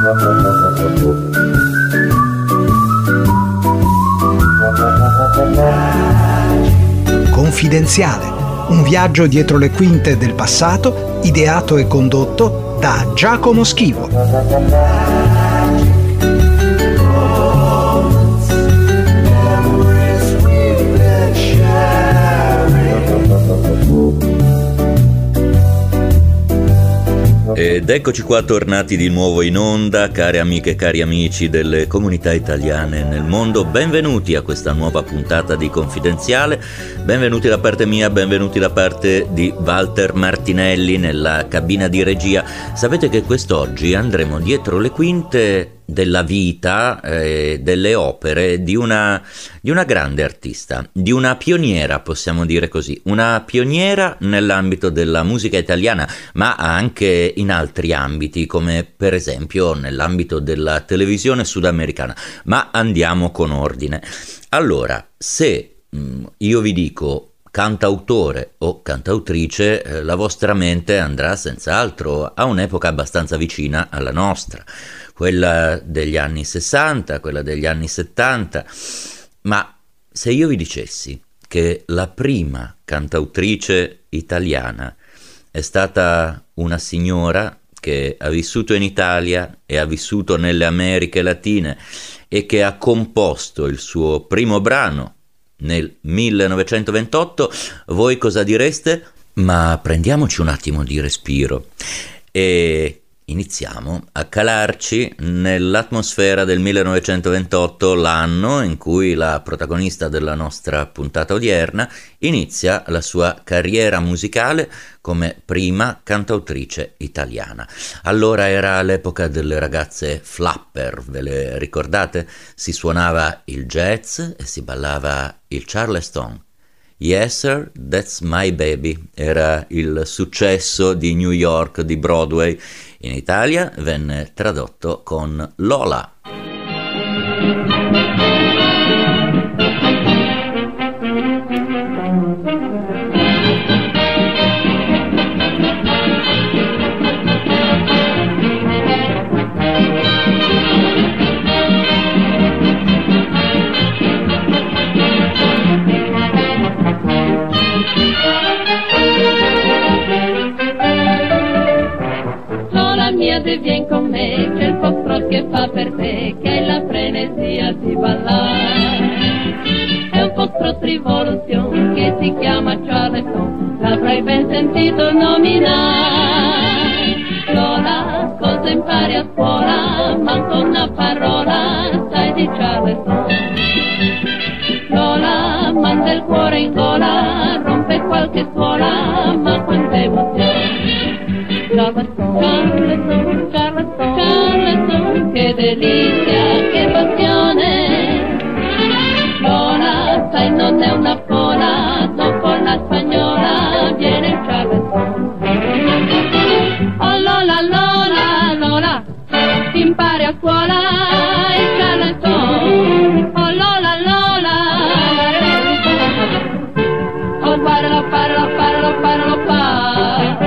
Confidenziale, un viaggio dietro le quinte del passato, ideato e condotto da Giacomo Schivo. Ed eccoci qua tornati di nuovo in onda, care amiche e cari amici delle comunità italiane nel mondo. Benvenuti a questa nuova puntata di Confidenziale, benvenuti da parte mia, benvenuti da parte di Walter Martinelli nella cabina di regia. Sapete che quest'oggi andremo dietro le quinte della vita e delle opere di una grande artista, di una pioniera, possiamo dire così, una pioniera nell'ambito della musica italiana, ma anche in altri ambiti, come per esempio nell'ambito della televisione sudamericana. Ma andiamo con ordine. Allora, se io vi dico cantautore o cantautrice, la vostra mente andrà senz'altro a un'epoca abbastanza vicina alla nostra, quella degli anni 60, quella degli anni 70, ma se io vi dicessi che la prima cantautrice italiana è stata una signora che ha vissuto in Italia e ha vissuto nelle Americhe Latine e che ha composto il suo primo brano nel 1928, voi cosa direste? Ma prendiamoci un attimo di respiro e iniziamo a calarci nell'atmosfera del 1928, l'anno in cui la protagonista della nostra puntata odierna inizia la sua carriera musicale come prima cantautrice italiana. Allora era l'epoca delle ragazze flapper, ve le ricordate? Si suonava il jazz e si ballava il Charleston. Yes Sir, That's My Baby era il successo di New York, di Broadway. In Italia venne tradotto con Lola. Vieni con me, c'è il foxtrot che fa per te, che è la frenesia di ballare. È un foxtrot rivoluzione che si chiama Charleston, l'avrai ben sentito nominare. Lola, cosa impari a scuola, manco una parola, sai di Charleston. Lola, manda il cuore in gola, rompe qualche suola, ma quanta emozione. Charleston, Charleston, Charleston, Charleston, che delizia, che passione. Lola, sai non è una fola, dopo la spagnola viene il Charleston. Oh Lola, Lola, Lola, impari a scuola il Charleston. Oh Lola, Lola, oh parla, parla, parla, parla, parla.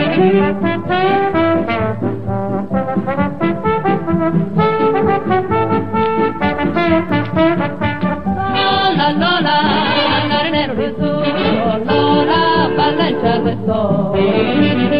Lola, Lola, andare nero di su, Lola, balla il Charleston.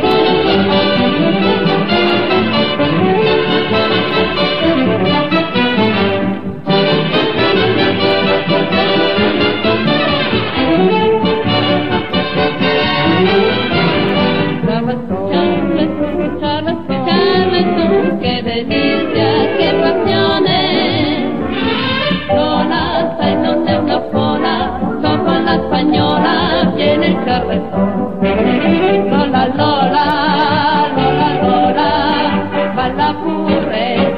Che delizia, che passione. Lola, sai non è una fola, dopo la spagnola viene il Charleston. Lola, Lola, Lola, Lola, balla pure il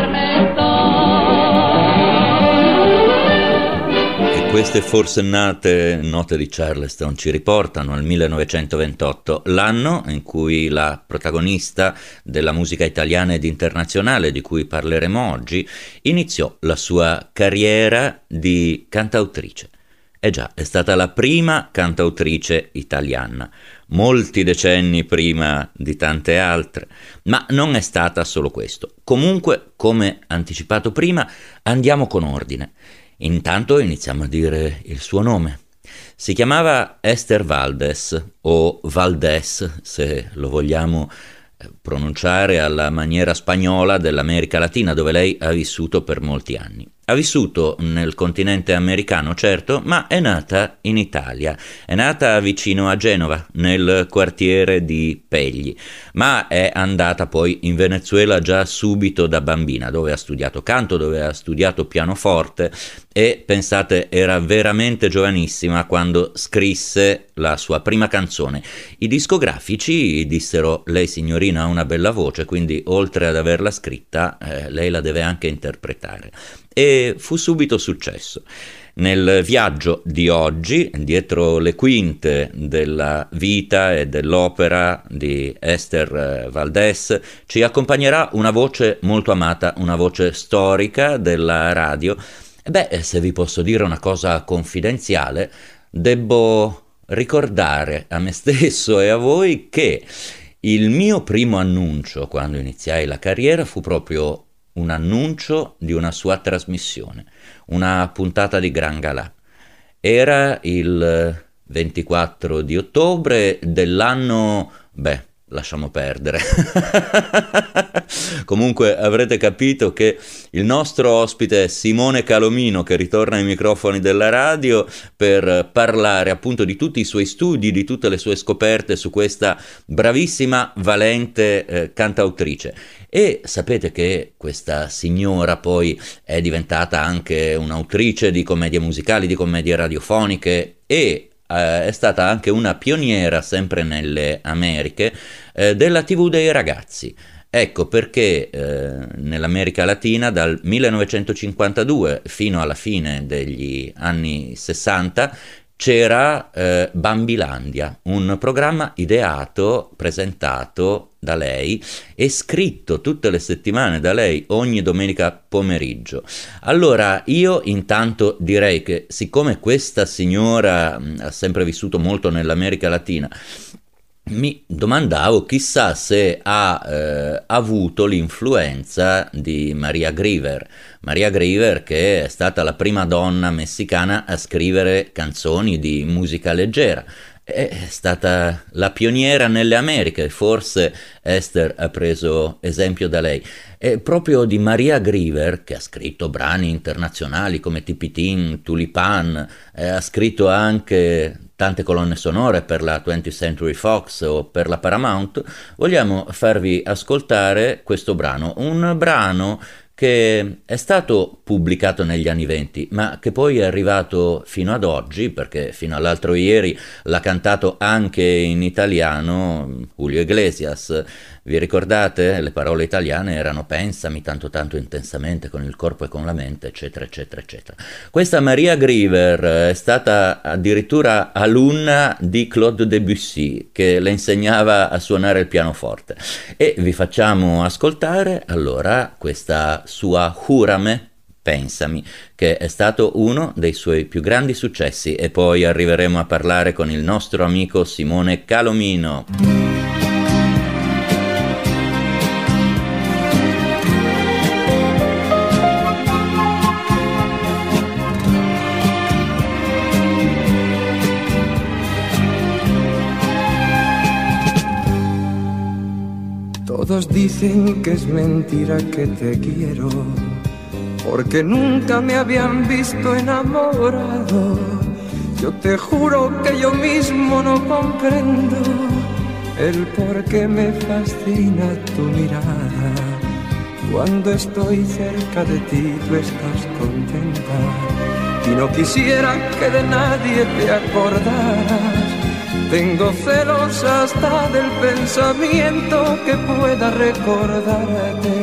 Charleston. E queste forsennate note di Charleston ci riportano al 1928, l'anno in cui la protagonista della musica italiana ed internazionale di cui parleremo oggi iniziò la sua carriera di cantautrice. Già, è stata la prima cantautrice italiana. molti decenni prima di tante altre, ma non è stata solo questo. Comunque, come anticipato prima, andiamo con ordine. Intanto iniziamo a dire il suo nome. Si chiamava Esther Valdés, o Valdés, se lo vogliamo pronunciare alla maniera spagnola dell'America Latina, dove lei ha vissuto per molti anni. Ha vissuto nel continente americano, certo, ma è nata in Italia. È nata vicino a Genova, nel quartiere di Pegli, ma è andata poi in Venezuela già subito da bambina, dove ha studiato canto, dove ha studiato pianoforte e, pensate, era veramente giovanissima quando scrisse la sua prima canzone. I discografici dissero: lei signorina ha una bella voce, quindi oltre ad averla scritta, lei la deve anche interpretare. E fu subito successo. Nel viaggio di oggi, dietro le quinte della vita e dell'opera di Esther Valdés, ci accompagnerà una voce molto amata, una voce storica della radio. Se vi posso dire una cosa confidenziale, debbo ricordare a me stesso e a voi che il mio primo annuncio quando iniziai la carriera fu proprio un annuncio di una sua trasmissione, una puntata di Gran Galà. Era il 24 di ottobre dell'anno, lasciamo perdere. Comunque avrete capito che il nostro ospite è Simone Calomino, che ritorna ai microfoni della radio per parlare appunto di tutti i suoi studi, di tutte le sue scoperte su questa bravissima, valente cantautrice. E sapete che questa signora poi è diventata anche un'autrice di commedie musicali, di commedie radiofoniche, e è stata anche una pioniera, sempre nelle Americhe, della TV dei ragazzi. Ecco perché nell'America Latina dal 1952 fino alla fine degli anni 60 c'era Bambilandia, un programma ideato, presentato da lei e scritto tutte le settimane da lei ogni domenica pomeriggio. Allora io intanto direi che, siccome questa signora ha sempre vissuto molto nell'America Latina, mi domandavo chissà se ha avuto l'influenza di Maria Griever, che è stata la prima donna messicana a scrivere canzoni di musica leggera. È stata la pioniera nelle Americhe, forse Esther ha preso esempio da lei. È proprio di Maria Griever, che ha scritto brani internazionali come Tipitin, Tulipan, ha scritto anche tante colonne sonore per la 20th Century Fox o per la Paramount. Vogliamo farvi ascoltare questo brano, un brano che è stato pubblicato negli anni 20, ma che poi è arrivato fino ad oggi, perché fino all'altro ieri l'ha cantato anche in italiano Julio Iglesias. Vi ricordate? Le parole italiane erano "pensami tanto tanto intensamente con il corpo e con la mente", eccetera eccetera eccetera. Questa Maria Griever è stata addirittura alunna di Claude Debussy, che le insegnava a suonare il pianoforte, e vi facciamo ascoltare allora questa sua Júrame, Pensami, che è stato uno dei suoi più grandi successi, e poi arriveremo a parlare con il nostro amico Simone Calomino. Todos dicen que es mentira que te quiero, porque nunca me habían visto enamorado. Yo te juro que yo mismo no comprendo el por qué me fascina tu mirada. Cuando estoy cerca de ti tú estás contenta y no quisiera que de nadie te acordaras. Tengo celos hasta del pensamiento que pueda recordarte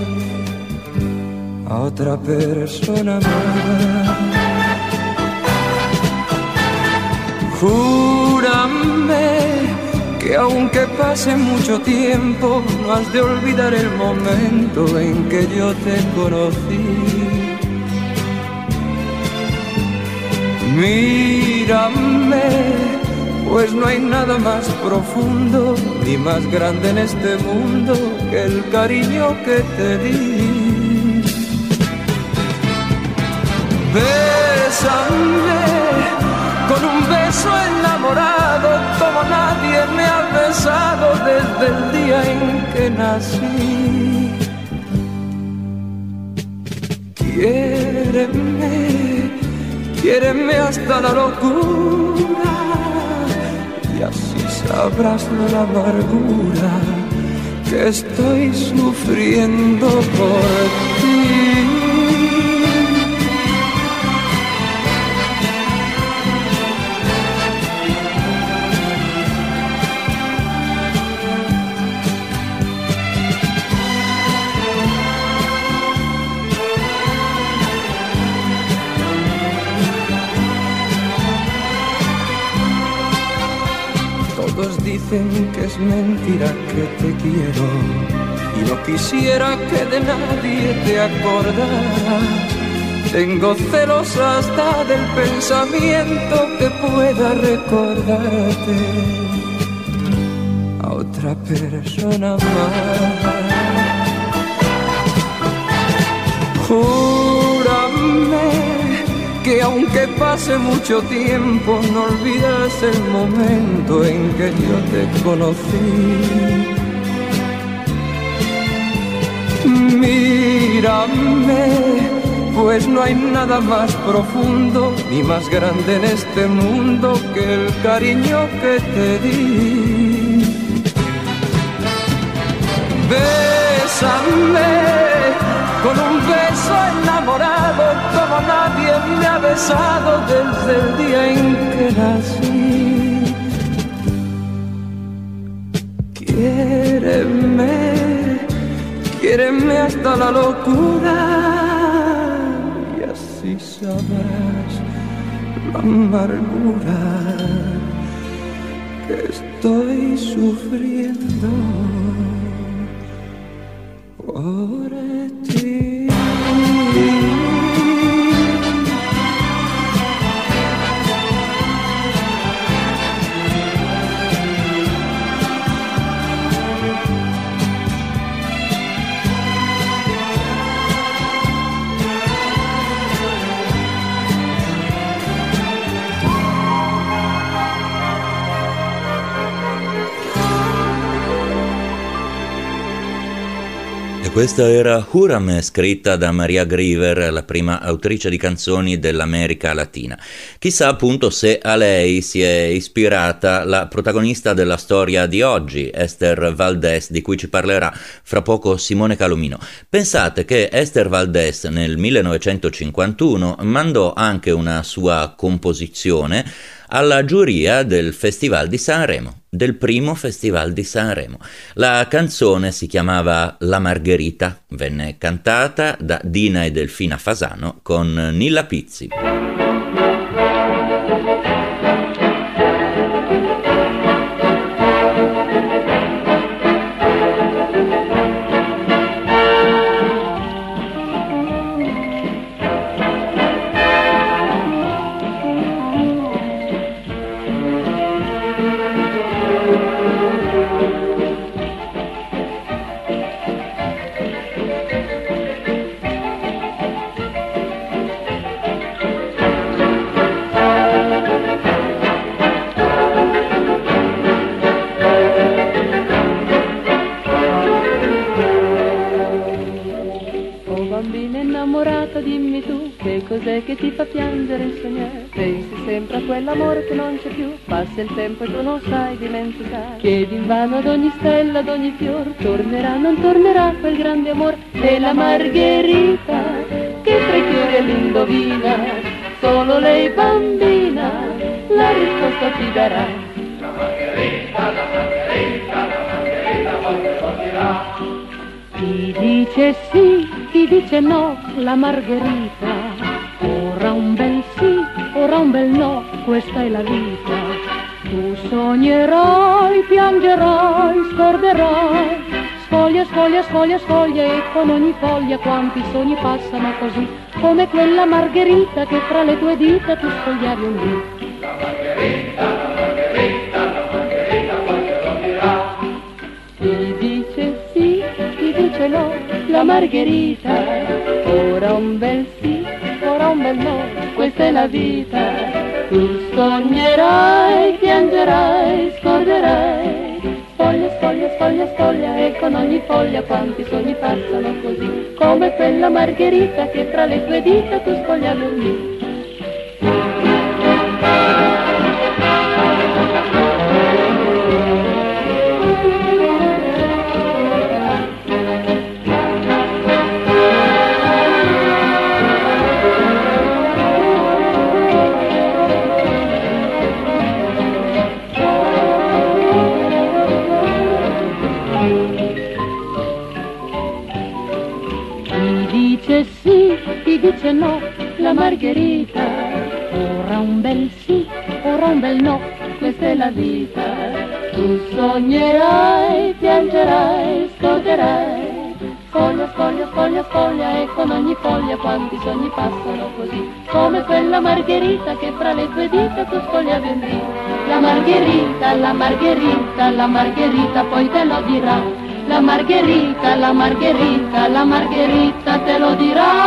a otra persona más. Júrame que aunque pase mucho tiempo no has de olvidar el momento en que yo te conocí. Mírame pues no hay nada más profundo ni más grande en este mundo que el cariño que te di. Bésame con un beso enamorado como nadie me ha besado desde el día en que nací. Quiéreme, quiéreme hasta la locura y así sabrás la amargura que estoy sufriendo por ti. Dicen que es mentira que te quiero y no quisiera que de nadie te acordaras. Tengo celos hasta del pensamiento que pueda recordarte a otra persona más. Júrame que aunque pase mucho tiempo no olvidas el momento en que yo te conocí. Mírame, pues no hay nada más profundo ni más grande en este mundo que el cariño que te di. Bésame con un beso enamorado como nadie me ha besado desde el día en que nací. Quiéreme, quiéreme hasta la locura y así sabrás la amargura que estoy sufriendo por ti. Questa era Júrame, scritta da Maria Griever, la prima autrice di canzoni dell'America Latina. Chissà appunto se a lei si è ispirata la protagonista della storia di oggi, Esther Valdés, di cui ci parlerà fra poco Simone Calomino. Pensate che Esther Valdés nel 1951 mandò anche una sua composizione alla giuria del Festival di Sanremo, del primo Festival di Sanremo. La canzone si chiamava La Margherita, venne cantata da Dina e Delfina Fasano con Nilla Pizzi. Dimmi tu che cos'è che ti fa piangere e sognare. Pensi sempre a quell'amore che non c'è più. Passa il tempo e tu non sai dimenticare. Chiedi invano ad ogni stella, ad ogni fior. Tornerà, non tornerà quel grande amore della Margherita che tra i fiori l'indovina. Solo lei bambina la risposta ti darà. La Margherita, la Margherita, la Margherita quando tornerà. Chi dice sì, chi dice no, la Margherita. Ora un bel sì, ora un bel no, questa è la vita. Tu sognerai, piangerai, scorderai. Sfoglia, sfoglia, sfoglia, sfoglia e con ogni foglia quanti sogni passano così. Come quella Margherita che fra le tue dita tu sfogliavi un dì. La Margherita, la Margherita. dice sì, chi dice no, la Margherita. Ora un bel sì, ora un bel no, questa è la vita. Tu sognerai, piangerai, scorderai. Sfoglia, sfoglia, sfoglia, sfoglia, e con ogni foglia quanti sogni passano così, come quella Margherita che tra le tue dita tu sfogliavi un dì. Chi dice no, la Margherita. Ora un bel sì, ora un bel no, questa è la vita. Tu sognerai, piangerai, scorderai. Foglia, sfoglia, sfoglia, sfoglia, e con ogni foglia quanti sogni passano così, come quella Margherita che fra le tue dita tu sfogliavi un dì. La Margherita, la Margherita, la Margherita poi te lo dirà. La Margherita, la Margherita, la Margherita te lo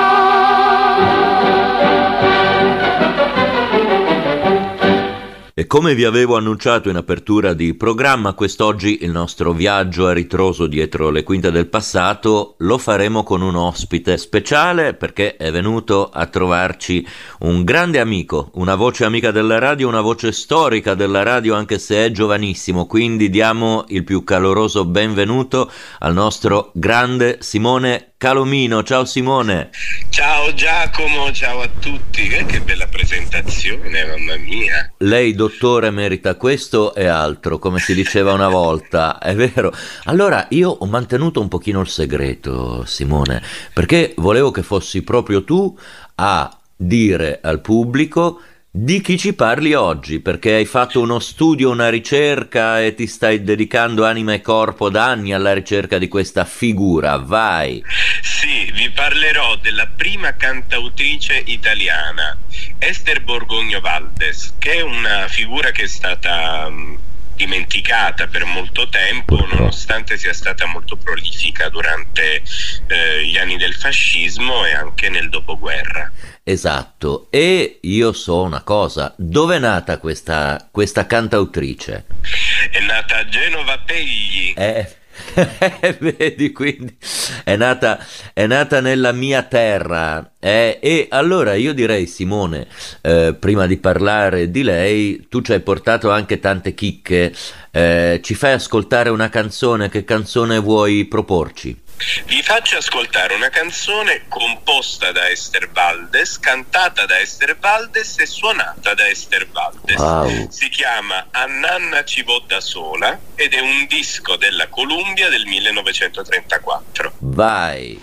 dirà. E come vi avevo annunciato in apertura di programma, quest'oggi il nostro viaggio a ritroso dietro le quinte del passato lo faremo con un ospite speciale, perché è venuto a trovarci un grande amico, una voce amica della radio, una voce storica della radio anche se è giovanissimo, quindi diamo il più caloroso benvenuto al nostro grande Simone Calomino. Ciao Simone. Ciao Giacomo, ciao a tutti. Che bella presentazione, mamma mia. Lei, dottore, merita questo e altro, come si diceva una volta, è vero. Allora, io ho mantenuto un pochino il segreto, Simone, perché volevo che fossi proprio tu a dire al pubblico di chi ci parli oggi, perché hai fatto uno studio, una ricerca e ti stai dedicando anima e corpo da anni alla ricerca di questa figura. Vai! Sì, vi parlerò della prima cantautrice italiana, Ester Borgogno Valdes, che è una figura che è stata dimenticata per molto tempo, nonostante sia stata molto prolifica durante gli anni del fascismo e anche nel dopoguerra. Esatto, e io so una cosa, dove è nata questa cantautrice? È nata a Genova Pegli. Vedi, quindi è nata nella mia terra, e allora io direi, Simone, prima di parlare di lei, tu ci hai portato anche tante chicche, ci fai ascoltare una canzone. Che canzone vuoi proporci? Vi faccio ascoltare una canzone composta da Ester Valdes, cantata da Ester Valdes e suonata da Ester Valdes. Wow. Si chiama A Nanna ci vo da sola ed è un disco della Columbia del 1934. Vai!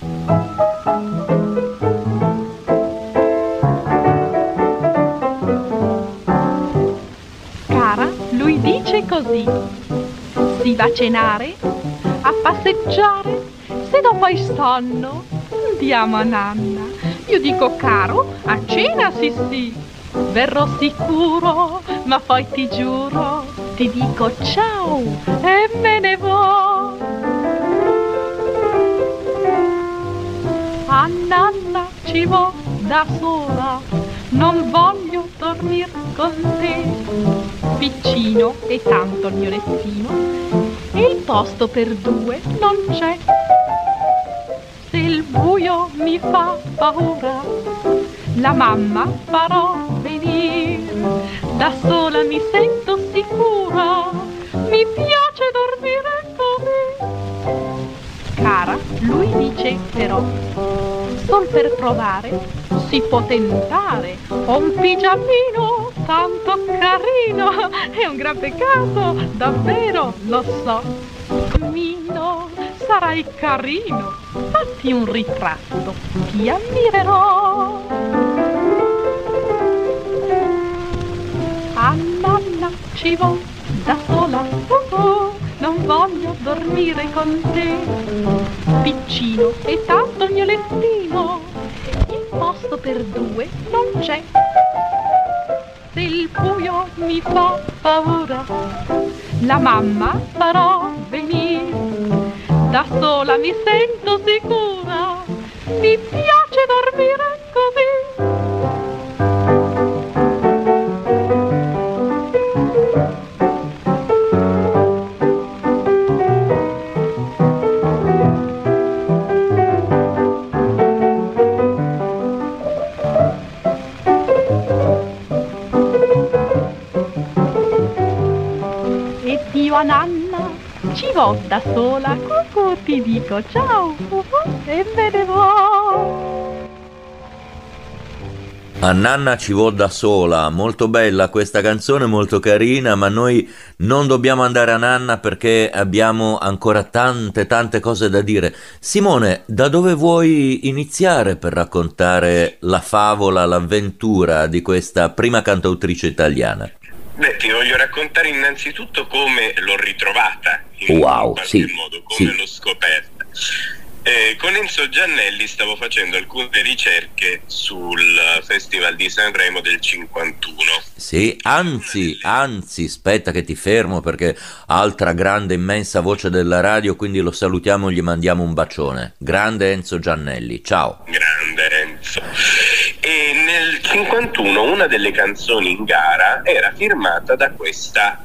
Cara, lui dice così: si va a cenare, a passeggiare, se dopo hai sonno andiamo a nanna. Io dico: caro, a cena sì, verrò sicuro, ma poi ti giuro, ti dico ciao e me ne vo. A nanna ci vo da sola, non voglio dormir con te, piccino e tanto il mio lettino, e il posto per due non c'è. Se il buio mi fa paura, la mamma farò venire, da sola mi sento sicura, mi piace dormire così. Cara, lui dice però, sol per provare si può tentare, ho un pigiamino tanto carino, è un gran peccato, davvero lo so. Mino, sarai carino, fatti un ritratto, ti ammirerò. A nanna ci vo da sola, non voglio dormire con te, piccino e tanto il mio lettino, il posto per due non c'è. Se il buio mi fa paura, la mamma farò venire, da sola mi sento sicura, mi piace dormire così. E io a Nanna ci vo da sola, cucù, ti dico ciao, e me ne vo. A Nanna ci vo da sola, molto bella questa canzone, molto carina, ma noi non dobbiamo andare a Nanna perché abbiamo ancora tante cose da dire. Simone, da dove vuoi iniziare per raccontare la favola, l'avventura di questa prima cantautrice italiana? Beh, ti voglio raccontare innanzitutto come l'ho ritrovata, Wow, in qualche sì, modo, come sì. l'ho scoperta. Con Enzo Giannelli stavo facendo alcune ricerche sul Festival di Sanremo del 51. Sì, anzi, aspetta che ti fermo perché altra grande, immensa voce della radio, quindi lo salutiamo, gli mandiamo un bacione. Grande Enzo Giannelli, ciao. Grande Enzo. E nel 51 una delle canzoni in gara era firmata da questa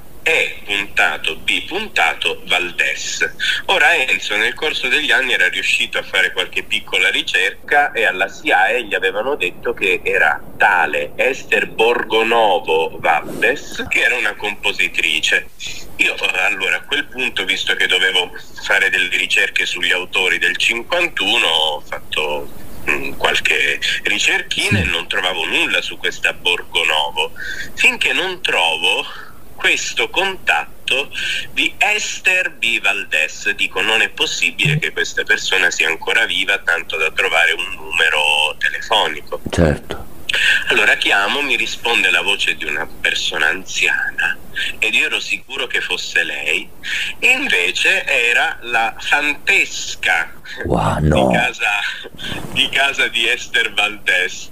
E.B. Valdés. Ora Enzo nel corso degli anni era riuscito a fare qualche piccola ricerca e alla SIAE gli avevano detto che era tale Ester Borgonovo Valdés, che era una compositrice. Io allora a quel punto, visto che dovevo fare delle ricerche sugli autori del 51, ho fatto qualche ricerchina e non trovavo nulla su questa Borgonovo, finché non trovo questo contatto di Ester B. Valdés. Dico, non è possibile che questa persona sia ancora viva tanto da trovare un numero telefonico. Certo. Allora chiamo, mi risponde la voce di una persona anziana ed io ero sicuro che fosse lei, e invece era la fantesca Wow, no. di casa di Ester Valdés,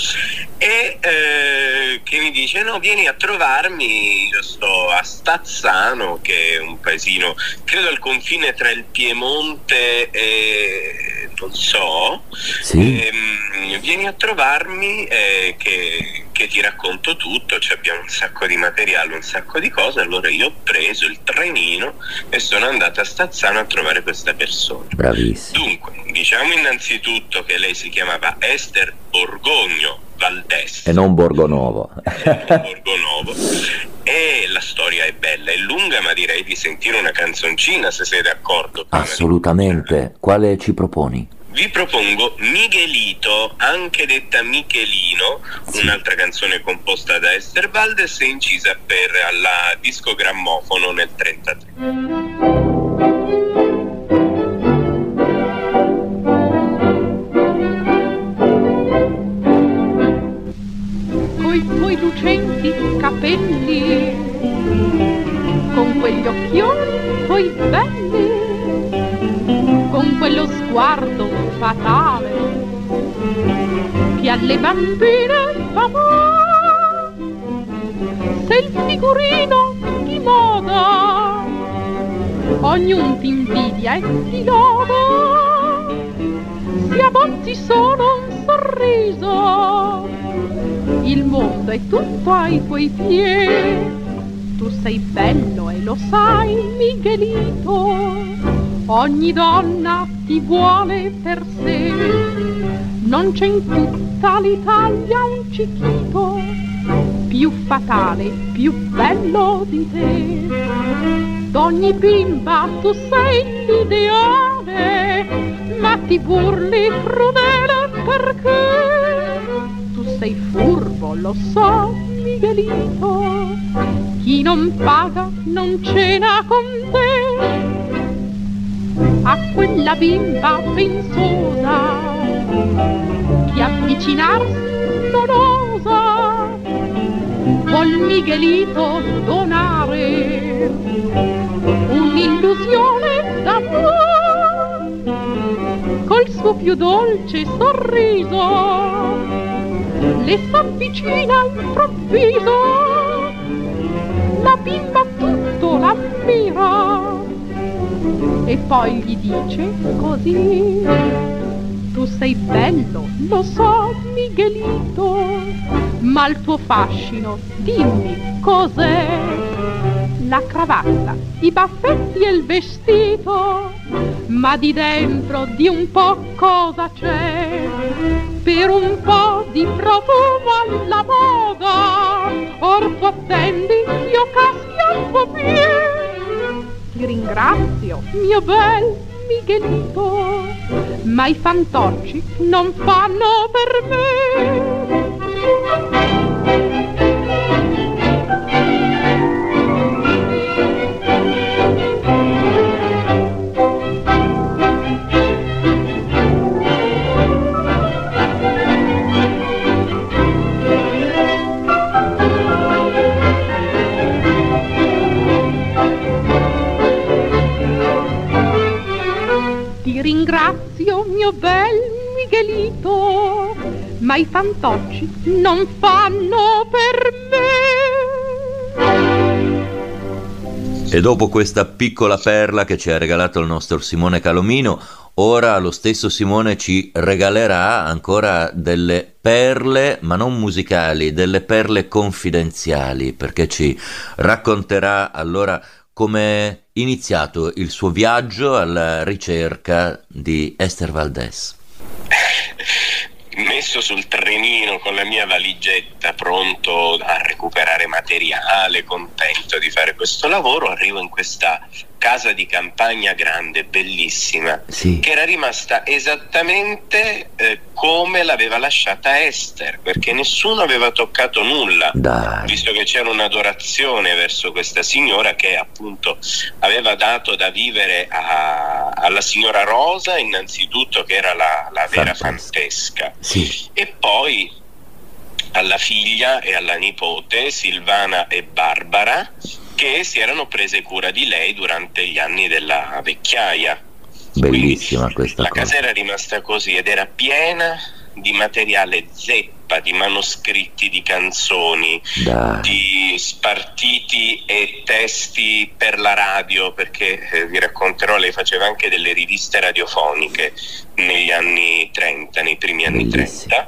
e che mi dice: no, vieni a trovarmi, io sto a Stazzano, che è un paesino credo al confine tra il Piemonte e non so, Sì. vieni a trovarmi che ti racconto tutto, cioè abbiamo un sacco di materiale, un sacco di cose. Allora io ho preso il trenino e sono andato a Stazzano a trovare questa persona. Bravissimo. Dunque, diciamo innanzitutto che lei si chiamava Ester Borgogno Valdés E non Borgonovo. Borgonovo, e la storia è bella, è lunga, ma direi di sentire una canzoncina, se sei d'accordo. Assolutamente. Quale ci proponi? Vi propongo Miguelito, anche detta Michelino, un'altra canzone composta da Ester Valdés e incisa per la disco grammofono nel 1933. Coi tuoi lucenti capelli, con quegli occhioni tuoi belli, con quello sguardo fatale che alle bambine fa male. Sei il figurino di moda, ognun ti invidia e ti loda. Se abbozzi solo un sorriso, il mondo è tutto ai tuoi piedi. Tu sei bello e lo sai, Miguelito, ogni donna ti vuole per sé. Non c'è in tutta l'Italia un cicchito più fatale, più bello di te. D'ogni bimba tu sei l'ideale, ma ti burli crudele perché tu sei furbo, lo so, Miguelito. Chi non paga non cena con te. A quella bimba pensosa chi avvicinarsi non osa, vuol Miguelito donare un'illusione d'amore. Col suo più dolce sorriso le s'avvicina all'improvviso, la bimba tutto l'ammira e poi gli dice così: tu sei bello, lo so, Miguelito, ma il tuo fascino, dimmi cos'è? La cravatta, i baffetti e il vestito, ma di dentro di un po' cosa c'è? Per un po' di profumo alla moda, or tu attendi, io caschi al tuo piede. Ti ringrazio, mio bel Miguelito, ma i fantocci non fanno per me. Ti ringrazio, mio bel Miguelito, ma i fantocci non fanno per me. E dopo questa piccola perla che ci ha regalato il nostro Simone Calomino, ora lo stesso Simone ci regalerà ancora delle perle, ma non musicali, delle perle confidenziali, perché ci racconterà allora come è iniziato il suo viaggio alla ricerca di Esther Valdés. Messo sul trenino con la mia valigetta, pronto a recuperare materiale, contento di fare questo lavoro, arrivo in questa casa di campagna grande, bellissima, Sì. che era rimasta esattamente come l'aveva lasciata Esther, perché nessuno aveva toccato nulla, Dai. visto che c'era un'adorazione verso questa signora che appunto aveva dato da vivere alla signora Rosa, innanzitutto, che era la vera Fantesca, Sì. e poi alla figlia e alla nipote Silvana e Barbara, che si erano prese cura di lei durante gli anni della vecchiaia. Bellissima Quindi questa la cosa. casa era rimasta così ed era piena di materiale zeppa, di manoscritti di canzoni, Dai. di spartiti e testi per la radio, perché vi racconterò, lei faceva anche delle riviste radiofoniche negli anni 30, nei primi anni Bellissimo. 30.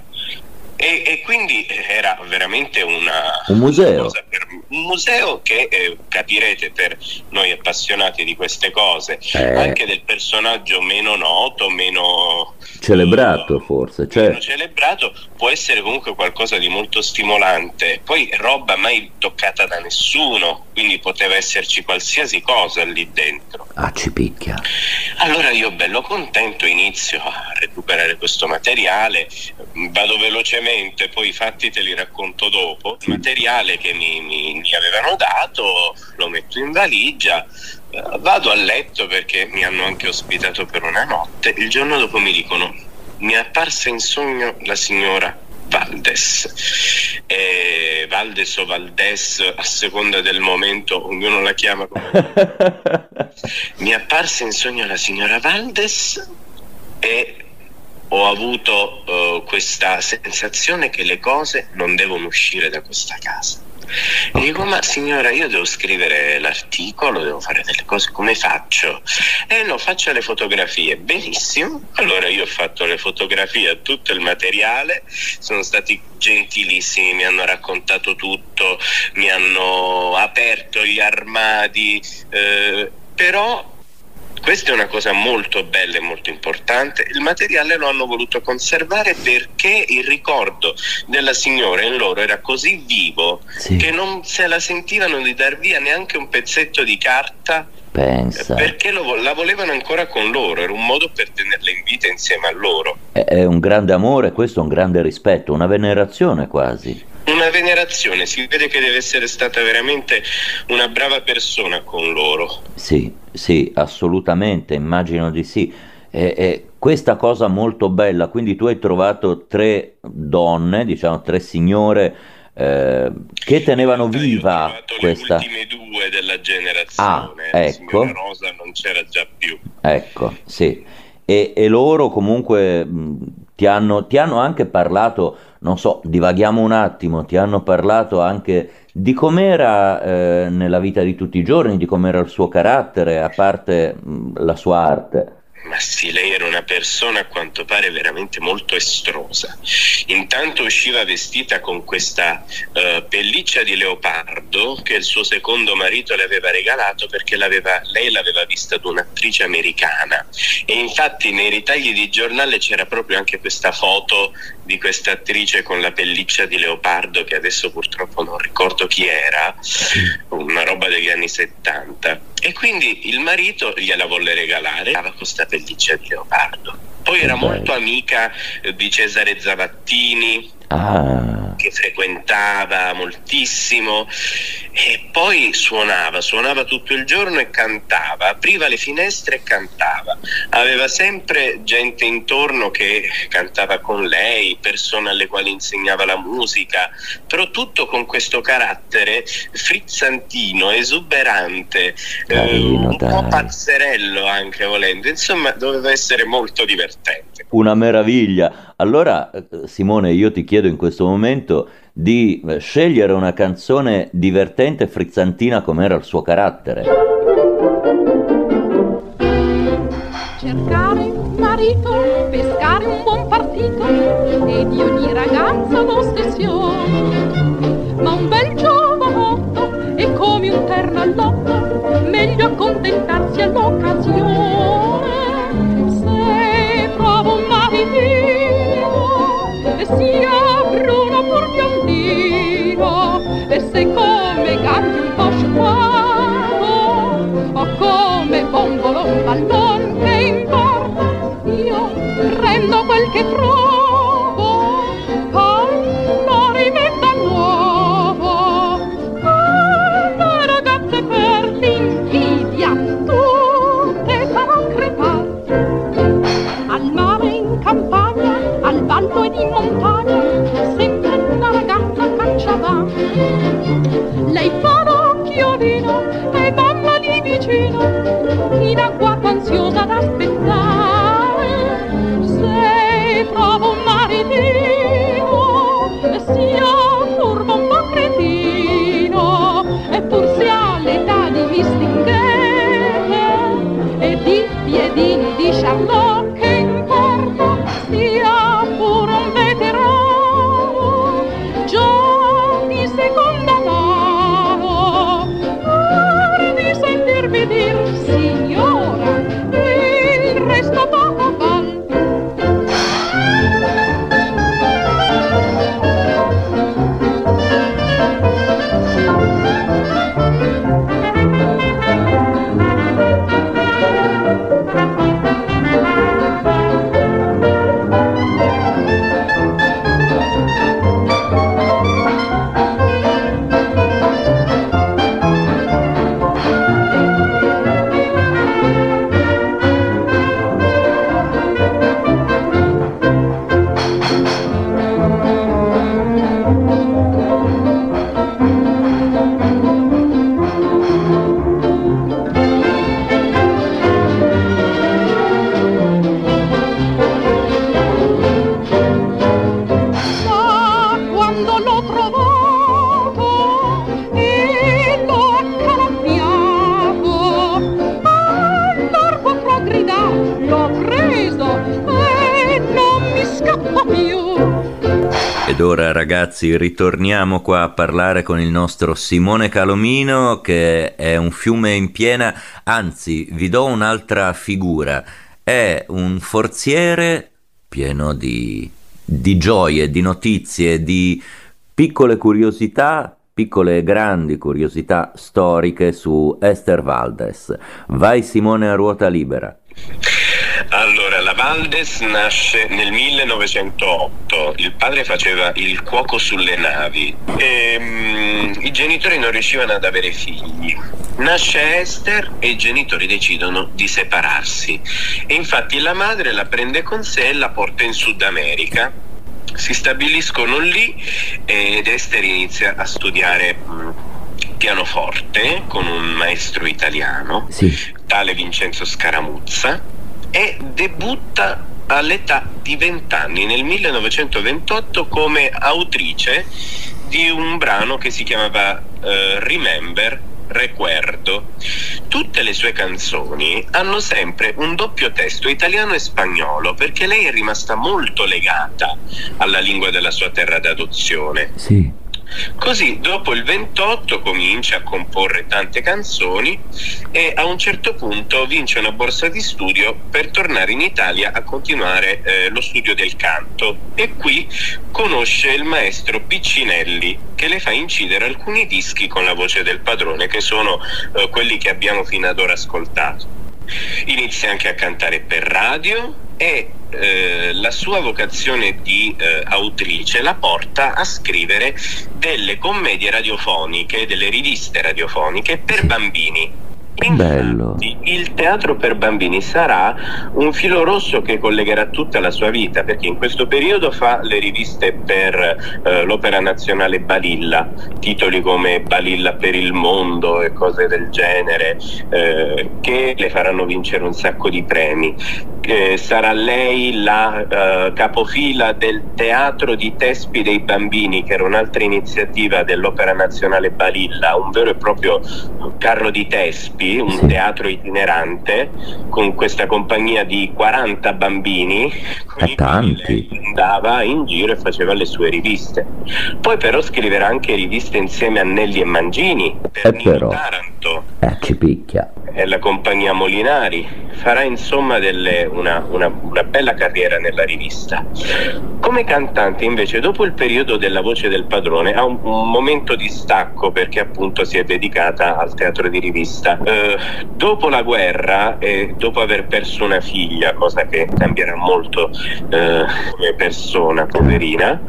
E quindi era veramente Un museo. un museo che capirete, per noi appassionati di queste cose, Eh. anche del personaggio meno noto, meno Celebrato forse, cioè. meno celebrato, può essere comunque qualcosa di molto stimolante. Poi roba mai toccata da nessuno, quindi poteva esserci qualsiasi cosa lì dentro. Ah, ci picchia. Allora io, bello contento, inizio a recuperare questo materiale, vado velocemente, poi i fatti te li racconto dopo. Il materiale che mi avevano dato lo metto in valigia, vado a letto perché mi hanno anche ospitato per una notte. Il giorno dopo mi dicono: mi è apparsa in sogno la signora Valdés. Valdes o Valdés, a seconda del momento, ognuno la chiama come mi è apparsa in sogno la signora Valdés e ho avuto questa sensazione che le cose non devono uscire da questa casa. E dico: ma signora, io devo scrivere l'articolo, devo fare delle cose, come faccio? No, faccio le fotografie. Benissimo. Allora io ho fatto le fotografie a tutto il materiale, sono stati gentilissimi, mi hanno raccontato tutto, mi hanno aperto gli armadi, però questa è una cosa molto bella e molto importante. Il materiale lo hanno voluto conservare perché il ricordo della signora in loro era così vivo, Sì. che non se la sentivano di dar via neanche un pezzetto di carta, Pensa. perché la volevano ancora con loro, era un modo per tenerla in vita insieme a loro. È un grande amore, questo è un grande rispetto, una venerazione quasi. Una venerazione, si vede che deve essere stata veramente una brava persona con loro. Sì, sì, assolutamente, immagino di sì. Questa cosa molto bella, quindi tu hai trovato 3 donne, diciamo 3 signore che tenevano viva Io ho trovato questa. le ultime 2 della generazione. Ah, La ecco. signora Rosa non c'era già più. Ecco, sì. E loro comunque ti hanno anche parlato, non so, divaghiamo un attimo, ti hanno parlato anche di com'era nella vita di tutti i giorni, di com'era il suo carattere, a parte la sua arte. Ma sì, lei era una persona a quanto pare veramente molto estrosa. Intanto usciva vestita con questa pelliccia di leopardo che il suo secondo marito le aveva regalato perché lei l'aveva vista da un'attrice americana, e infatti nei ritagli di giornale c'era proprio anche questa foto di questa attrice con la pelliccia di leopardo, che adesso purtroppo non ricordo chi era, una roba degli anni 70. E quindi il marito gliela volle regalare, aveva questa pelliccia di leopardo. Poi era molto amica di Cesare Zavattini, che frequentava moltissimo, e poi suonava tutto il giorno e cantava, apriva le finestre e cantava, aveva sempre gente intorno che cantava con lei, persone alle quali insegnava la musica, però tutto con questo carattere frizzantino, esuberante, un po' pazzerello anche volendo, insomma doveva essere molto divertente. Una meraviglia. Allora, Simone, io ti chiedo in questo momento di scegliere una canzone divertente e frizzantina come era il suo carattere. Cercare un marito, pescare un buon partito, e di ogni ragazza l'ossessione. Ma un bel giovanotto è come un terno al lotto, meglio accontentarsi all'occasione. Se provo un maritino, e sia bruno pur biondino, e se come Gandhi un po' sciupato, o come Bongolo un pallon, che importa, io prendo quel che trovo, lo rimetta nuovo. Le ragazze per l'invidia tutte saranno crepate, al mare, in campagna, al ballo ed in montagna, sempre una ragazza caccia va. Lei fa l'occhiolino e mamma di vicino, in agguato ansiosa ad aspettare. Se trovo un maritino, sia furbo un po' cretino, e pur se ha l'età di Mistinghete e di piedini di Charlotte, che importa, sia pure un veterano, già di seconda mano. Pur di sentirvi dir signora, il resto poco val. Ed ora, ragazzi, ritorniamo qua a parlare con il nostro Simone Calomino, che è un fiume in piena, anzi, vi do un'altra figura, è un forziere pieno di gioie, di notizie, di piccole curiosità, piccole e grandi curiosità storiche su Esther Valdes. Vai, Simone, a ruota libera. Allora, la Valdes nasce nel 1908, il padre faceva il cuoco sulle navi e i genitori non riuscivano ad avere figli. Nasce Esther e i genitori decidono di separarsi, e infatti la madre la prende con sé e la porta in Sud America. Si stabiliscono lì ed Esther inizia a studiare pianoforte con un maestro italiano, tale Vincenzo Scaramuzza, e debutta all'età di 20 anni, nel 1928, come autrice di un brano che si chiamava Remember, Recuerdo. Tutte le sue canzoni hanno sempre un doppio testo, italiano e spagnolo, perché lei è rimasta molto legata alla lingua della sua terra d'adozione. Sì. Così dopo il 28 comincia a comporre tante canzoni e a un certo punto vince una borsa di studio per tornare in Italia a continuare lo studio del canto, e qui conosce il maestro Piccinelli, che le fa incidere alcuni dischi con la voce del padrone, che sono quelli che abbiamo fino ad ora ascoltato. Inizia anche a cantare per radio e la sua vocazione di autrice la porta a scrivere delle commedie radiofoniche, delle riviste radiofoniche per bambini. Bello. Infatti, il teatro per bambini sarà un filo rosso che collegherà tutta la sua vita, perché in questo periodo fa le riviste per l'Opera Nazionale Balilla, titoli come Balilla per il mondo e cose del genere, che le faranno vincere un sacco di premi. Sarà lei la capofila del Teatro di Tespi dei Bambini, che era un'altra iniziativa dell'Opera Nazionale Balilla, un vero e proprio carro di Tespi, un teatro itinerante con questa compagnia di 40 bambini con i quali lei andava in giro e faceva le sue riviste. Poi però scriverà anche riviste insieme a Nelli e Mangini per Nino Taranto, ci picchia, e la compagnia Molinari. Farà insomma una bella carriera nella rivista. Come cantante invece, dopo il periodo della voce del padrone, ha un momento di stacco, perché appunto si è dedicata al teatro di rivista. Dopo la guerra e dopo aver perso una figlia, cosa che cambierà molto come persona, poverina,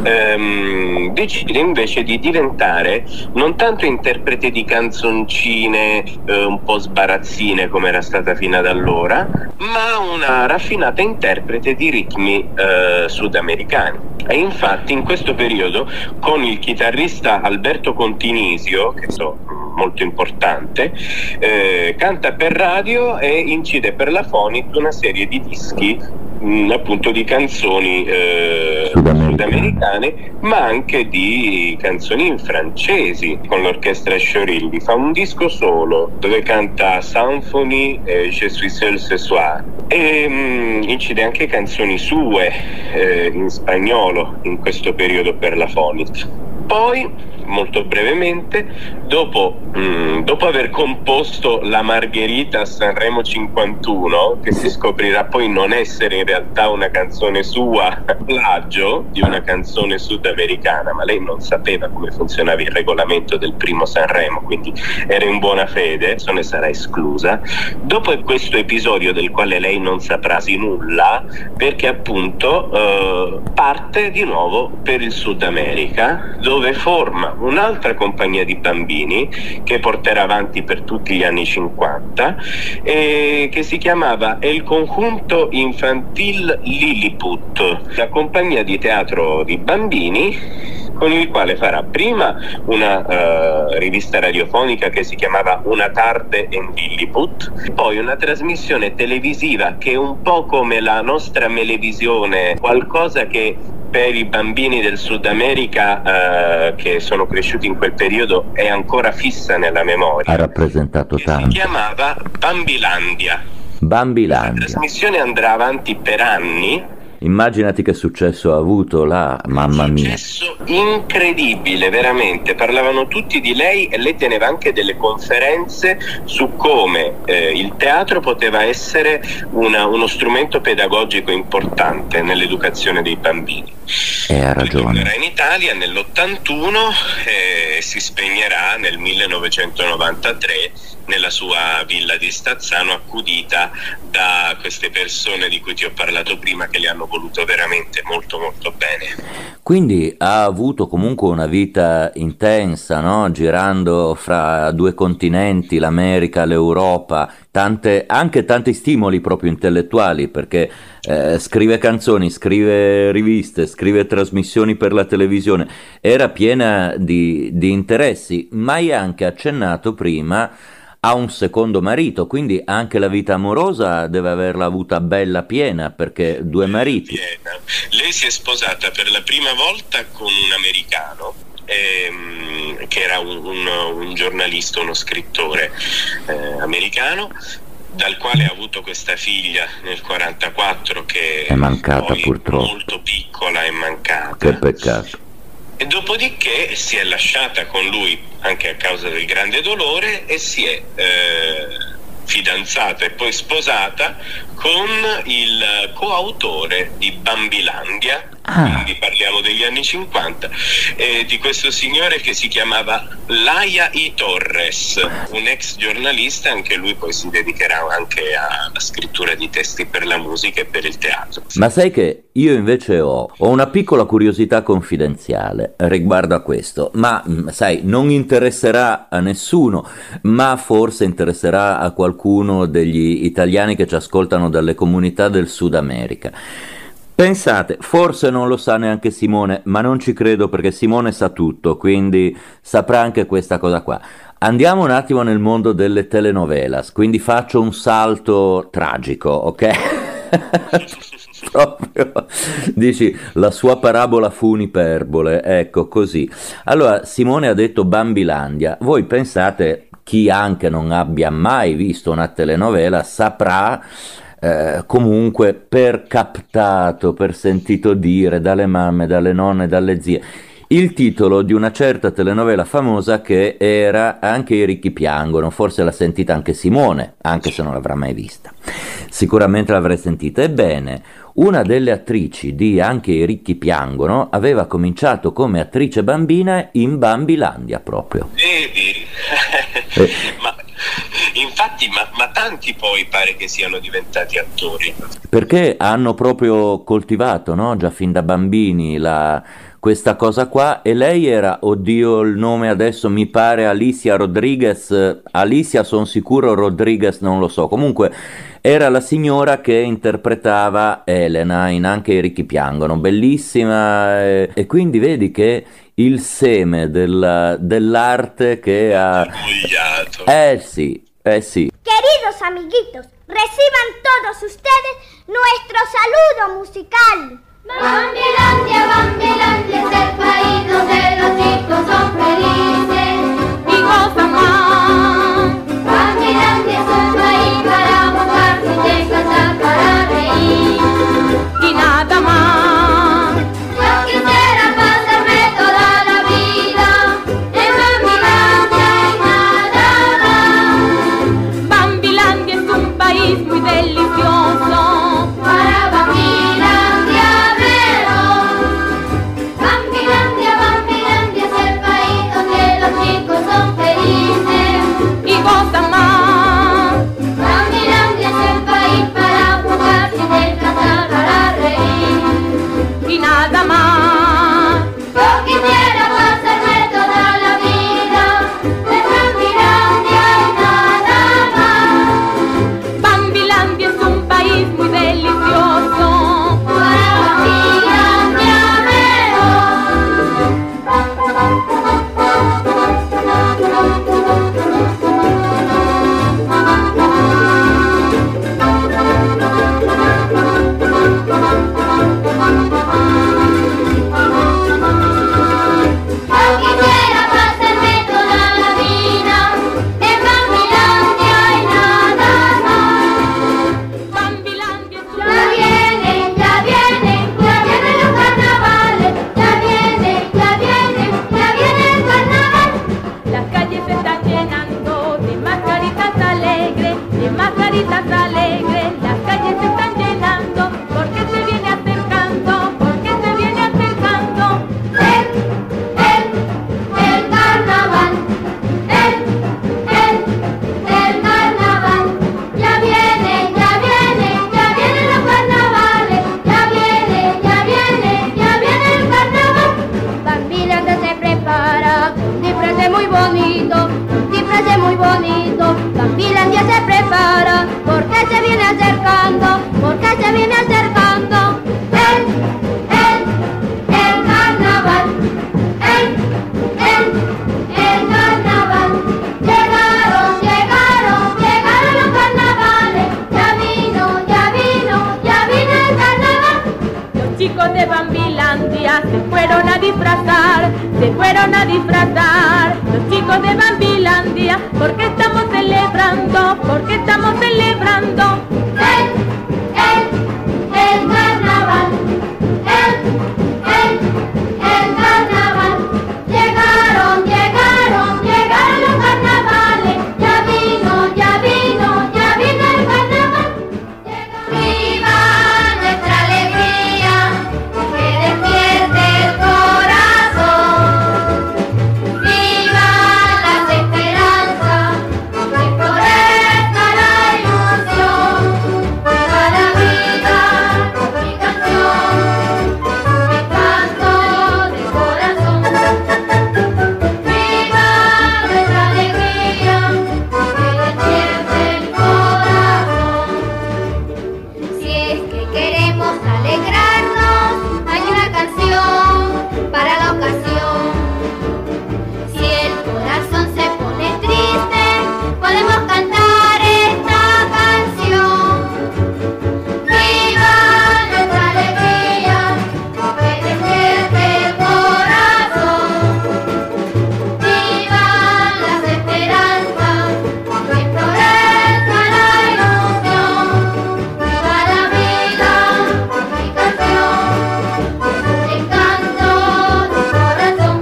decide invece di diventare non tanto interprete di canzoncine un po' sbarazzine come era stata fino ad allora, ma una raffinata interprete di ritmi sudamericani. E infatti in questo periodo, con il chitarrista Alberto Continisio, che molto importante, canta per radio e incide per la Phonik una serie di dischi appunto di canzoni sudamericane, ma anche di canzoni in francesi con l'orchestra Chorilli. Fa un disco solo dove canta Symphony e Je suis seul ce soir, e incide anche canzoni sue in spagnolo in questo periodo per la Phonik. Poi, molto brevemente, dopo aver composto la Margherita a Sanremo 51, che si scoprirà poi non essere in realtà una canzone sua, plagio di una canzone sudamericana, ma lei non sapeva come funzionava il regolamento del primo Sanremo, quindi era in buona fede, ne sarà esclusa. Dopo questo episodio del quale lei non saprà nulla, perché appunto parte di nuovo per il Sud America, dove forma un'altra compagnia di bambini che porterà avanti per tutti gli anni 50 e che si chiamava El Conjunto Infantil Lilliput, la compagnia di teatro di bambini con il quale farà prima una rivista radiofonica che si chiamava Una tarde en Lilliput, poi una trasmissione televisiva che è un po' come la nostra Melevisione, qualcosa che per i bambini del Sud America che sono cresciuti in quel periodo è ancora fissa nella memoria. Ha rappresentato tanto. Si chiamava Bambilandia. Bambilandia. La trasmissione andrà avanti per anni. Immaginati che successo ha avuto là, mamma mia. Successo incredibile, veramente. Parlavano tutti di lei e lei teneva anche delle conferenze su come il teatro poteva essere uno strumento pedagogico importante nell'educazione dei bambini. Ha ragione. Tornerà in Italia nell'81 e si spegnerà nel 1993 nella sua villa di Stazzano, accudita da queste persone di cui ti ho parlato prima, che le hanno voluto veramente molto molto bene. Quindi ha avuto comunque una vita intensa, no? Girando fra due continenti, l'America, l'Europa, anche tanti stimoli proprio intellettuali, perché scrive canzoni, scrive riviste, scrive trasmissioni per la televisione, era piena di interessi, ma hai anche accennato prima ha un secondo marito, quindi anche la vita amorosa deve averla avuta bella piena, perché due mariti. Piena. Lei si è sposata per la prima volta con un americano, che era un giornalista, uno scrittore americano, dal quale ha avuto questa figlia nel 1944 che è mancata purtroppo, molto piccola, è mancata. Che peccato. E dopodiché si è lasciata con lui anche a causa del grande dolore e si è fidanzata e poi sposata con il coautore di Bambilandia. Quindi parliamo degli anni 50, di questo signore che si chiamava Laia I. Torres, un ex giornalista. Anche lui poi si dedicherà anche alla scrittura di testi per la musica e per il teatro. Ma sai che io invece ho una piccola curiosità confidenziale riguardo a questo, ma sai, non interesserà a nessuno, ma forse interesserà a qualcuno degli italiani che ci ascoltano dalle comunità del Sud America. Pensate, forse non lo sa neanche Simone, ma non ci credo perché Simone sa tutto, quindi saprà anche questa cosa qua. Andiamo un attimo nel mondo delle telenovelas, quindi faccio un salto tragico, ok? Proprio, dici, la sua parabola fu un'iperbole, ecco così. Allora, Simone ha detto Bambilandia, voi pensate, chi anche non abbia mai visto una telenovela saprà comunque per captato, per sentito dire dalle mamme, dalle nonne, dalle zie, il titolo di una certa telenovela famosa che era Anche i ricchi piangono. Forse l'ha sentita anche Simone, anche se non l'avrà mai vista, sicuramente l'avrei sentita. Ebbene, una delle attrici di Anche i ricchi piangono aveva cominciato come attrice bambina in Bambilandia proprio. Vedi? Infatti, ma tanti poi pare che siano diventati attori. Perché hanno proprio coltivato, no? Già fin da bambini questa cosa qua, e lei era, oddio il nome adesso mi pare Alicia Rodriguez, Alicia sono sicuro, Rodriguez non lo so, comunque era la signora che interpretava Elena in Anche i ricchi piangono, bellissima, e quindi vedi che il seme dell'arte che ha... sì. Queridos amiguitos, reciban todos ustedes nuestro saludo musical. Bambilandia, Bambilandia es el país donde los chicos son felices y gozan más. Bambilandia es un país para mojar sin descansar, para reír y nada más. Yo quisiera pasarme toda la vida en Bambilandia y nada más. Bambilandia es un país muy delicioso para Bambilandia. Bambilandia, Bambilandia es el país donde disfrazar, se fueron a disfrazar los chicos de Bambilandia, porque estamos celebrando, porque estamos celebrando el carnaval, el carnaval. Llegaron los carnavales, ya vino el carnaval. Viva nuestra alegría, que despierte el corazón. Viva las esperanzas, que florezca la ilusión. Viva la vida, mi canción, mi canto de corazón. Viva nuestra alegría, que despierte el corazón. Si es que queremos alegrarnos, hay una canción para la ocasión. Si el corazón se pone triste, podemos cantar esta canción. Viva nuestra alegría, que despierte el corazón. Viva las esperanzas, que florezca la ilusión. Viva la vida, mi canción, el canto del corazón.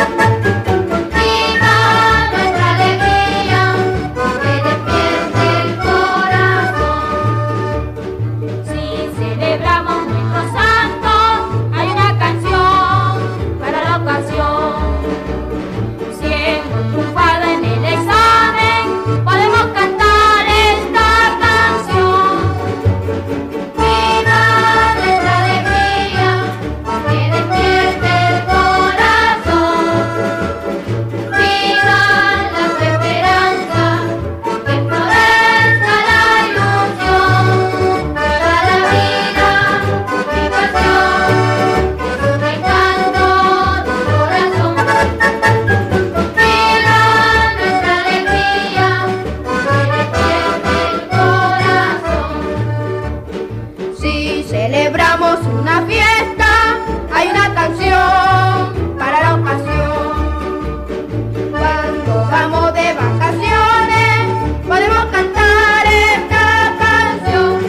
Viva nuestra alegría, que despierte el corazón. Si celebramos nuestros santos, hay una canción para la ocasión. Siendo triunfada en el examen, podemos cantar esta canción. Viva nuestra alegría, que despierte el corazón. Viva las esperanzas, que florezca la ilusión. Viva la vida, mi canción, el canto del corazón. Viva nuestra alegría, que despierte el corazón. Si celebramos una fiesta, hay una canción para la ocasión. Cuando vamos de vacaciones, podemos cantar esta canción.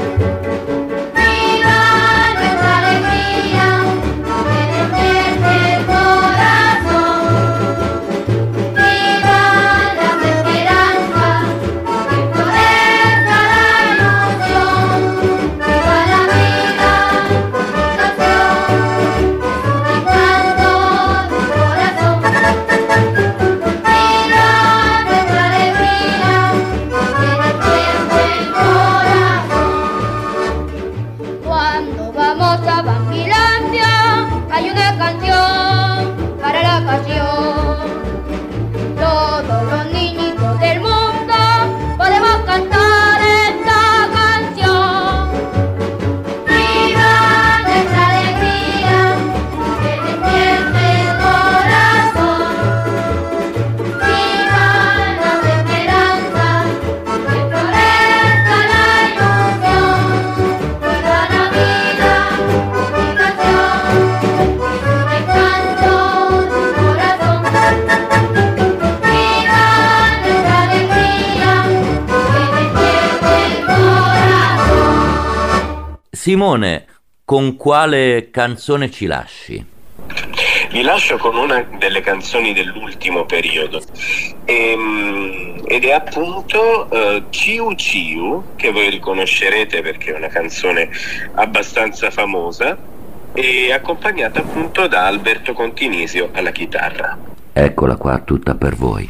Viva nuestra alegría, que despierte el corazón. Viva las esperanzas, que florezca la ilusión. Viva la vida, mi canción, el canto del corazón. Viva nuestra alegría, que despierte el corazón. Cuando vamos a Bambilandia, hay una canción para la ocasión. Todos los niñitos del mundo podemos cantar esta canción. Viva nuestra alegría, que despierte el corazón. Viva las esperanzas, que florezca la ilusión. Viva la vida, mi canción, el canto del corazón. Viva nuestra alegría, que despierte el corazón. Simone, con quale canzone ci lasci? Vi lascio con una delle canzoni dell'ultimo periodo ed è appunto Ciu Ciu, che voi riconoscerete perché è una canzone abbastanza famosa, e accompagnata appunto da Alberto Continisio alla chitarra. Eccola qua, tutta per voi.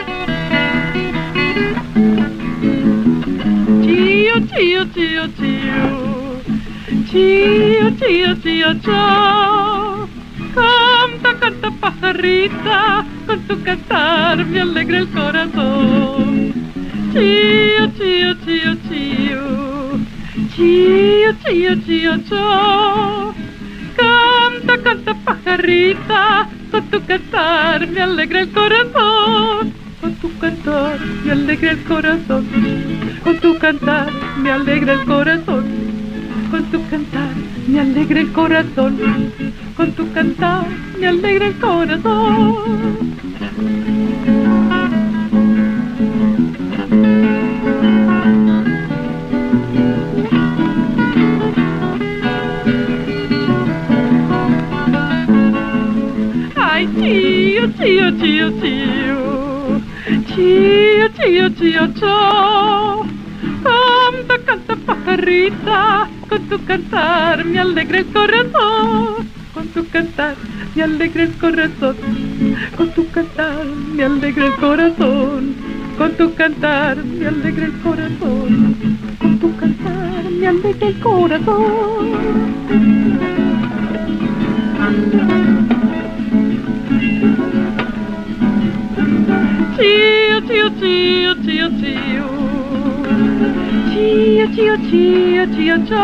Cio, cio, cio, cio. Cio, cio, cio, cio. Canta, canta, pajarita, con tu cantar me alegra el corazón. Cio, cio, cio, cio. Cio, cio, cio, cio. Canta, canta, pajarita, con tu cantar me alegra el corazón. Con tu cantar me alegra el corazón. Con tu cantar me alegra el corazón. con tu cantar me alegra el corazón, con tu cantar me alegra el corazón. Ay, tío, tío, tío, tío, tío, tío, tío, tío. Canta, canta, pajarita, con tu cantar me alegra el corazón, con tu cantar me alegra el corazón, con tu cantar me alegra el corazón, con tu cantar me alegra el corazón, con tu cantar me alegra el corazón. Tío, tío, tío, tío, tío. Tío, tío, tío, tío, tío.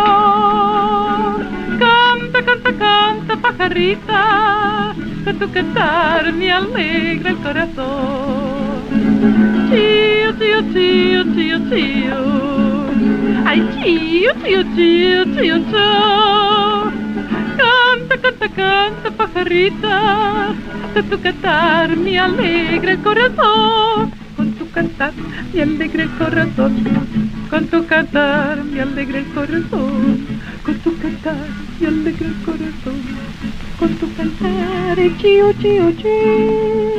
Canta, canta, canta, pajarita, con tu cantar me alegra el corazón. Tío, tío, tío, tío, tío. Ay, tío, tío, tío, tío, tío. Canta, canta, canta, pajarita, con tu cantar me alegra el corazón. Con tu cantar me alegra el corazón, con tu cantar me alegra el corazón, con tu cantar me alegra el corazón, con tu cantar chío, chío, chío.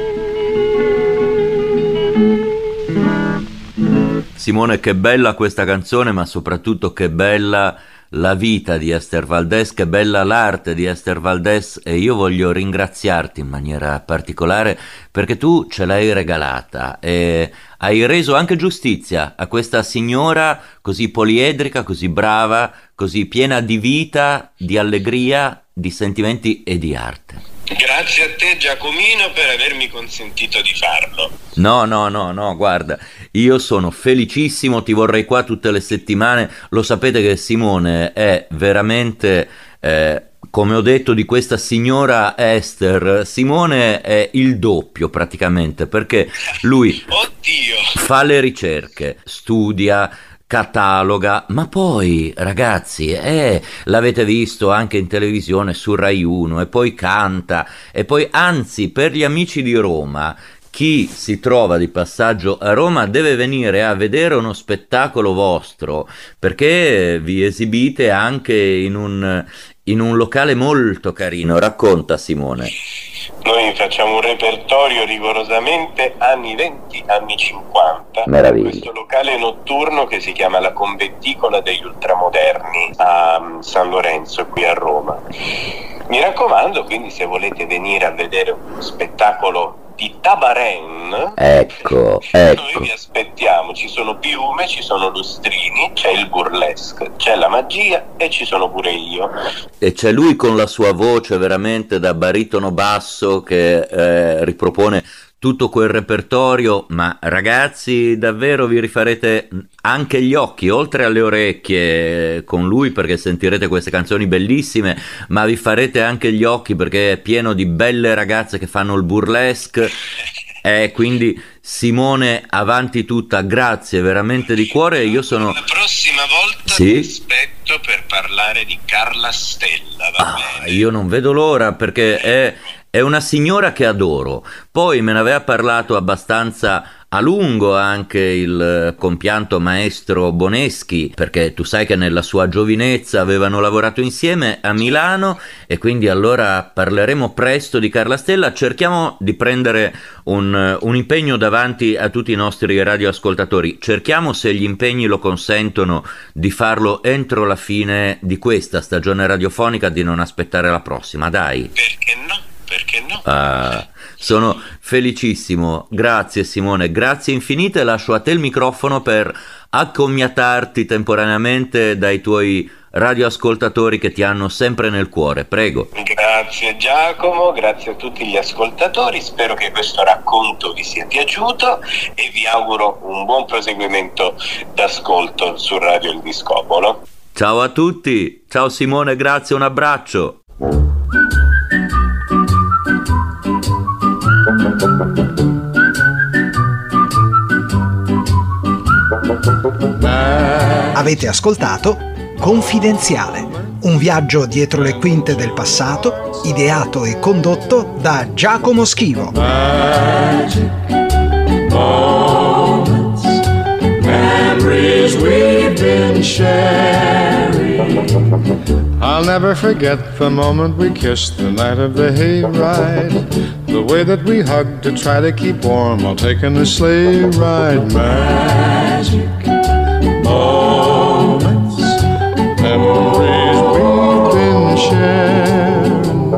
Simone, che bella questa canzone, ma soprattutto che bella la vita di Esther Valdés, che bella l'arte di Esther Valdés, e io voglio ringraziarti in maniera particolare perché tu ce l'hai regalata e hai reso anche giustizia a questa signora così poliedrica, così brava, così piena di vita, di allegria, di sentimenti e di arte. Grazie a te Giacomino per avermi consentito di farlo. No, guarda, io sono felicissimo, ti vorrei qua tutte le settimane. Lo sapete che Simone è veramente, come ho detto di questa signora Esther, Simone è il doppio praticamente, perché lui fa le ricerche, studia, cataloga, ma poi ragazzi l'avete visto anche in televisione su Rai 1, e poi canta, e poi anzi per gli amici di Roma, chi si trova di passaggio a Roma deve venire a vedere uno spettacolo vostro, perché vi esibite anche in un locale molto carino. Racconta, Simone. Noi facciamo un repertorio rigorosamente anni 20, anni 50. Meraviglia. Questo locale notturno che si chiama La Convetticola degli Ultramoderni a San Lorenzo, qui a Roma. Mi raccomando, quindi, se volete venire a vedere uno spettacolo di Tabarin, ecco. Noi vi aspettiamo, ci sono piume, ci sono lustrini, c'è il burlesque, c'è la magia e ci sono pure io. E c'è lui con la sua voce veramente da baritono basso che ripropone tutto quel repertorio, ma ragazzi davvero vi rifarete anche gli occhi, oltre alle orecchie con lui, perché sentirete queste canzoni bellissime, ma vi farete anche gli occhi perché è pieno di belle ragazze che fanno il burlesque. Quindi Simone, avanti tutta, grazie veramente di cuore. Io sono... La prossima volta ti aspetto per parlare di Carla Stella, va bene? Io non vedo l'ora perché è una signora che adoro. Poi me ne aveva parlato abbastanza a lungo anche il compianto maestro Boneschi, perché tu sai che nella sua giovinezza avevano lavorato insieme a Milano, e quindi allora parleremo presto di Carla Stella. Cerchiamo di prendere un impegno davanti a tutti i nostri radioascoltatori. Cerchiamo, se gli impegni lo consentono, di farlo entro la fine di questa stagione radiofonica, di non aspettare la prossima, dai. Perché no? Perché no? Sono felicissimo. Grazie Simone, grazie infinite. Lascio a te il microfono per accomiatarti temporaneamente dai tuoi radioascoltatori che ti hanno sempre nel cuore. Prego. Grazie Giacomo, grazie a tutti gli ascoltatori, spero che questo racconto vi sia piaciuto e vi auguro un buon proseguimento d'ascolto su Radio Il Discopolo. Ciao a tutti, ciao Simone, grazie, un abbraccio. Avete ascoltato Confidenziale, un viaggio dietro le quinte del passato, ideato e condotto da Giacomo Schivo. Magic moments, memories we've been sharing. I'll never forget the moment we kissed the night of the hayride, the way that we hugged to try to keep warm while taking the sleigh ride. Magic moments, memories we've been sharing.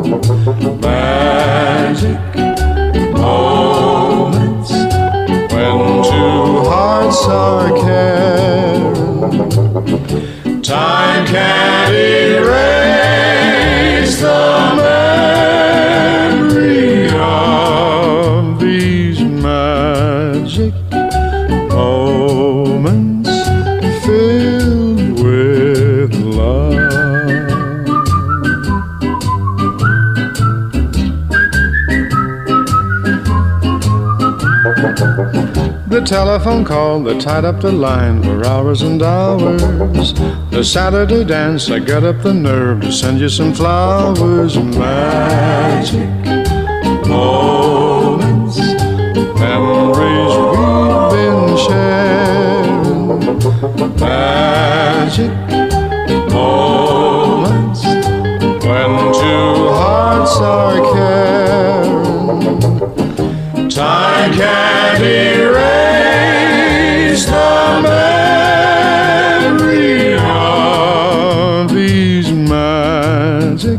Magic moments, when two hearts are caring. Time can't erase the memory of these magic moments filled with love. The telephone call that tied up the line for hours and hours. The Saturday dance, I got up the nerve to send you some flowers. Magic moments, memories we've been sharing. Magic moments, when two hearts are caring. Time can't erase the memory of these magic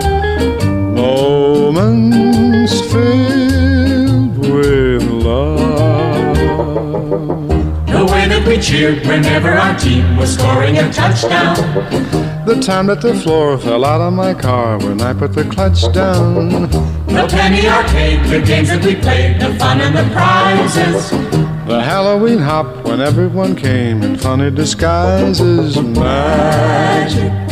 moments filled with love. The way that we cheered whenever our team was scoring a touchdown. The time that the floor fell out of my car when I put the clutch down. The penny arcade, the games that we played, the fun and the prizes. The Halloween hop when everyone came in funny disguises. Magic